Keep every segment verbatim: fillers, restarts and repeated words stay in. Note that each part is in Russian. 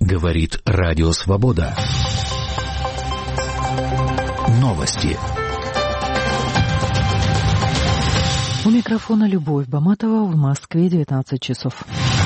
Говорит Радио Свобода. Новости. У микрофона Любовь Баматова, в Москве девятнадцать часов.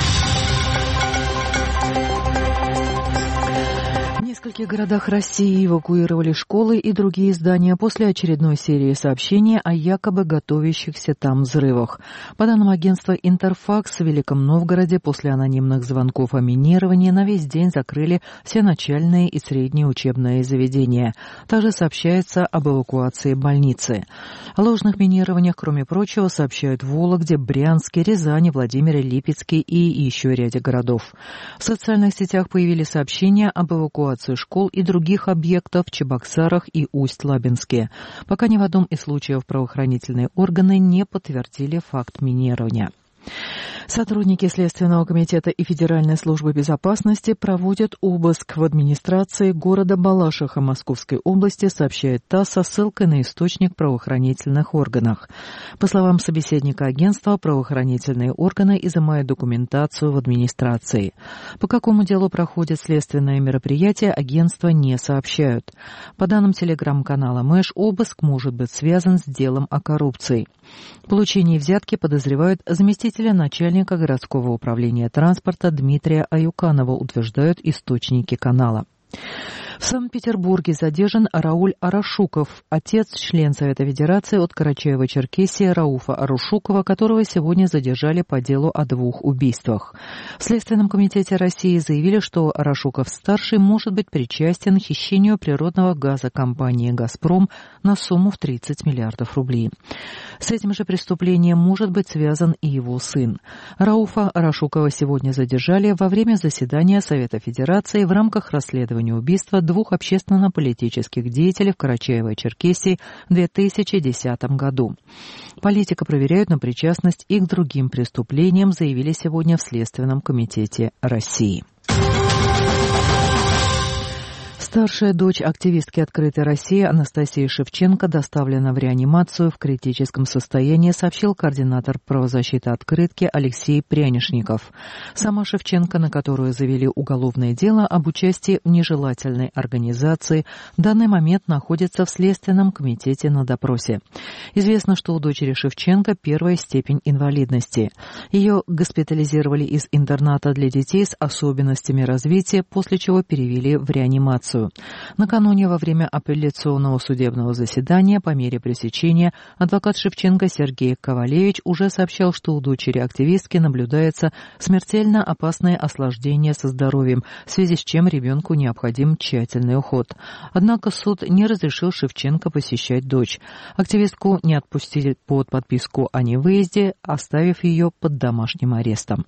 В нескольких городах России эвакуировали школы и другие здания после очередной серии сообщений о якобы готовящихся там взрывах. По данным агентства «Интерфакс», в Великом Новгороде после анонимных звонков о минировании на весь день закрыли все начальные и средние учебные заведения. Также сообщается об эвакуации больницы. О ложных минированиях, кроме прочего, сообщают в Вологде, Брянске, Рязани, Владимире, Липецке и еще ряде городов. В социальных сетях появились сообщения об эвакуации школ и других объектов в Чебоксарах и Усть-Лабинске. Пока ни в одном из случаев правоохранительные органы не подтвердили факт минирования. Сотрудники Следственного комитета и Федеральной службы безопасности проводят обыск в администрации города Балашиха Московской области, сообщает ТАСС со ссылкой на источник в правоохранительных органах. По словам собеседника агентства, правоохранительные органы изымают документацию в администрации. По какому делу проходит следственное мероприятие, агентство не сообщают. По данным телеграм-канала МЭШ, обыск может быть связан с делом о коррупции. В получении взятки подозревают заместителя начальника городского управления транспорта Дмитрия Аюканова, утверждают источники канала. В Санкт-Петербурге задержан Рауль Арашуков, отец, член Совета Федерации от Карачаево-Черкесии Рауфа Арашукова, которого сегодня задержали по делу о двух убийствах. В Следственном комитете России заявили, что Арашуков-старший может быть причастен к хищению природного газа компании «Газпром» на сумму в тридцать миллиардов рублей. С этим же преступлением может быть связан и его сын. Рауфа Арашукова сегодня задержали во время заседания Совета Федерации в рамках расследования убийства двух общественно-политических деятелей в Карачаево-Черкесии в две тысячи десятом году. Политика проверяют на причастность и к другим преступлениям, заявили сегодня в Следственном комитете России. Старшая дочь активистки «Открытой России» Анастасии Шевченко доставлена в реанимацию в критическом состоянии, сообщил координатор правозащиты «Открытки» Алексей Прянишников. Сама Шевченко, на которую завели уголовное дело об участии в нежелательной организации, в данный момент находится в Следственном комитете на допросе. Известно, что у дочери Шевченко первая степень инвалидности. Ее госпитализировали из интерната для детей с особенностями развития, после чего перевели в реанимацию. Накануне во время апелляционного судебного заседания по мере пресечения адвокат Шевченко Сергей Ковалевич уже сообщал, что у дочери активистки наблюдается смертельно опасное осложнение со здоровьем, в связи с чем ребенку необходим тщательный уход. Однако суд не разрешил Шевченко посещать дочь. Активистку не отпустили под подписку о невыезде, оставив ее под домашним арестом.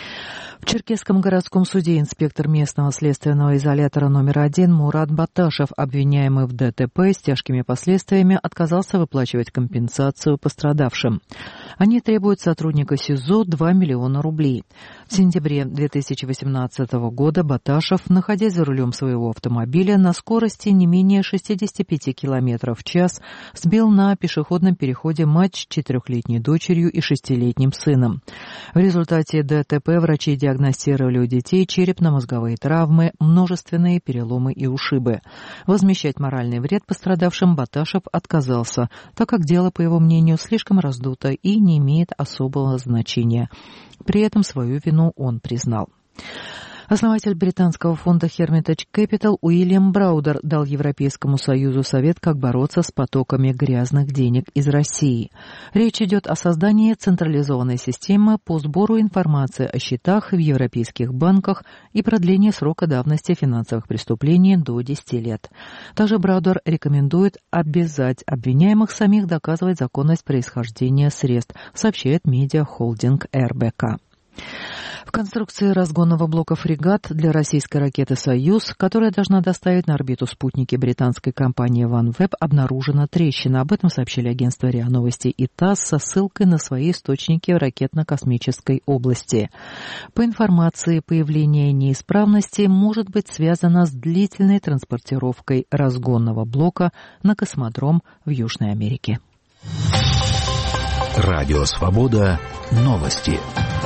В Черкесском городском суде инспектор местного следственного изолятора номер один Мурат Баташев, обвиняемый в ДТП с тяжкими последствиями, отказался выплачивать компенсацию пострадавшим. Они требуют сотрудника СИЗО два миллиона рублей. В сентябре две тысячи восемнадцатого года Баташев, находясь за рулем своего автомобиля на скорости не менее шестидесяти пяти километров в час, сбил на пешеходном переходе мать с четырехлетней дочерью и шестилетним сыном. В результате ДТП врачи диагностировали у детей черепно-мозговые травмы, множественные переломы и ушибы. Возмещать моральный вред пострадавшим Баташев отказался, так как дело, по его мнению, слишком раздуто и не имеет особого значения. При этом свою вину он признал. Основатель британского фонда Hermitage Capital Уильям Браудер дал Европейскому Союзу совет, как бороться с потоками грязных денег из России. Речь идет о создании централизованной системы по сбору информации о счетах в европейских банках и продлении срока давности финансовых преступлений до десяти лет. Также Браудер рекомендует обязать обвиняемых самих доказывать законность происхождения средств, сообщает медиахолдинг эр бэ ка. В конструкции разгонного блока «Фрегат» для российской ракеты «Союз», которая должна доставить на орбиту спутники британской компании OneWeb, обнаружена трещина. Об этом сообщили агентства РИА Новости и ТАСС со ссылкой на свои источники в ракетно-космической области. По информации, появление неисправности может быть связано с длительной транспортировкой разгонного блока на космодром в Южной Америке. Радио «Свобода». Новости.